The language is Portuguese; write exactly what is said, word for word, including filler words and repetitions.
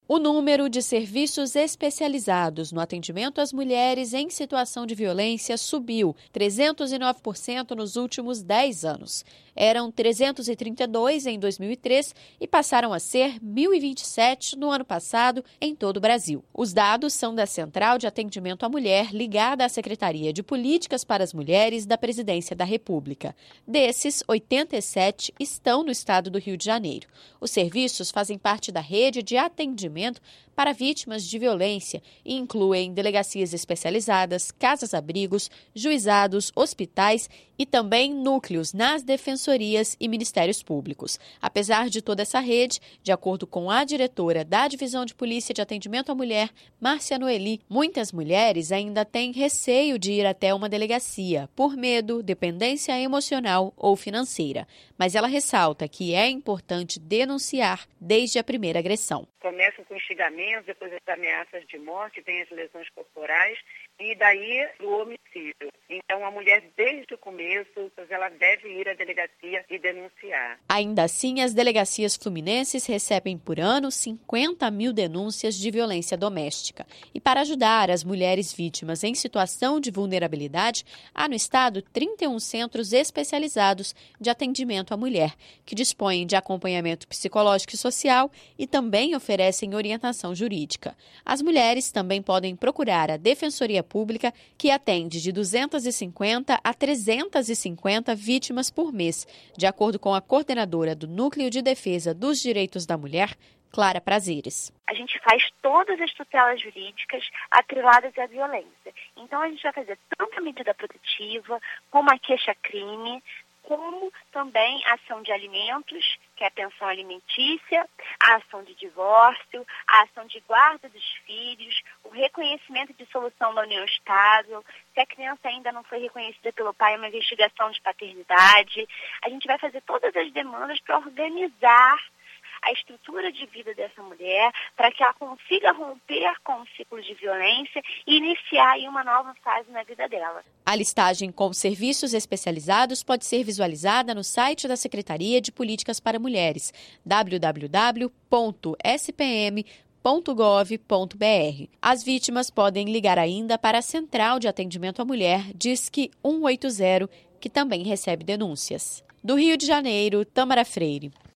O número de serviços especializados no atendimento às mulheres em situação de violência subiu trezentos e nove por cento nos últimos dez anos. Eram trezentos e trinta e dois em dois mil e três e passaram a ser mil e vinte e sete no ano passado em todo o Brasil. Os dados são da Central de Atendimento à Mulher, ligada à Secretaria de Políticas para as Mulheres da Presidência da República. Desses, oitenta e sete estão no estado do Rio de Janeiro. Os serviços fazem parte da rede de atendimento para vítimas de violência e incluem delegacias especializadas, casas-abrigos, juizados, hospitais e também núcleos nas defensorias e ministérios públicos. Apesar de toda essa rede, de acordo com a diretora da Divisão de Polícia de Atendimento à Mulher, Márcia Noeli, muitas mulheres ainda têm receio de ir até uma delegacia por medo, dependência emocional ou financeira. Mas ela ressalta que é importante denunciar desde a primeira agressão. Começam com instigamentos, depois as ameaças de morte, vem as lesões corporais e daí o homicídio. Então a mulher desde o começo, ela deve ir à delegacia e denunciar. Ainda assim, as delegacias fluminenses recebem por ano cinquenta mil denúncias de violência doméstica. E para ajudar as mulheres vítimas em situação de vulnerabilidade, há no estado trinta e um centros especializados de atendimento à mulher, que dispõem de acompanhamento psicológico e social e também oferecem orientação jurídica. As mulheres também podem procurar a Defensoria Pública, que atende de duzentas e cinquenta a trezentas e cinquenta vítimas por mês, de acordo com a coordenadora do Núcleo de Defesa dos Direitos da Mulher, Clara Prazeres. A gente faz todas as tutelas jurídicas atreladas à violência. Então a gente vai fazer tanto a medida protetiva, como a queixa-crime, como também a ação de alimentos, que é a pensão alimentícia, a ação de divórcio, a ação de guarda dos filhos, o reconhecimento de solução da união estável, se a criança ainda não foi reconhecida pelo pai, uma investigação de paternidade. A gente vai fazer todas as demandas para organizar a estrutura de vida dessa mulher, para que ela consiga romper com o ciclo de violência e iniciar aí uma nova fase na vida dela. A listagem com serviços especializados pode ser visualizada no site da Secretaria de Políticas para Mulheres, w w w ponto s p m ponto gov ponto b r. As vítimas podem ligar ainda para a Central de Atendimento à Mulher, Disque cento e oitenta, que também recebe denúncias. Do Rio de Janeiro, Tamara Freire.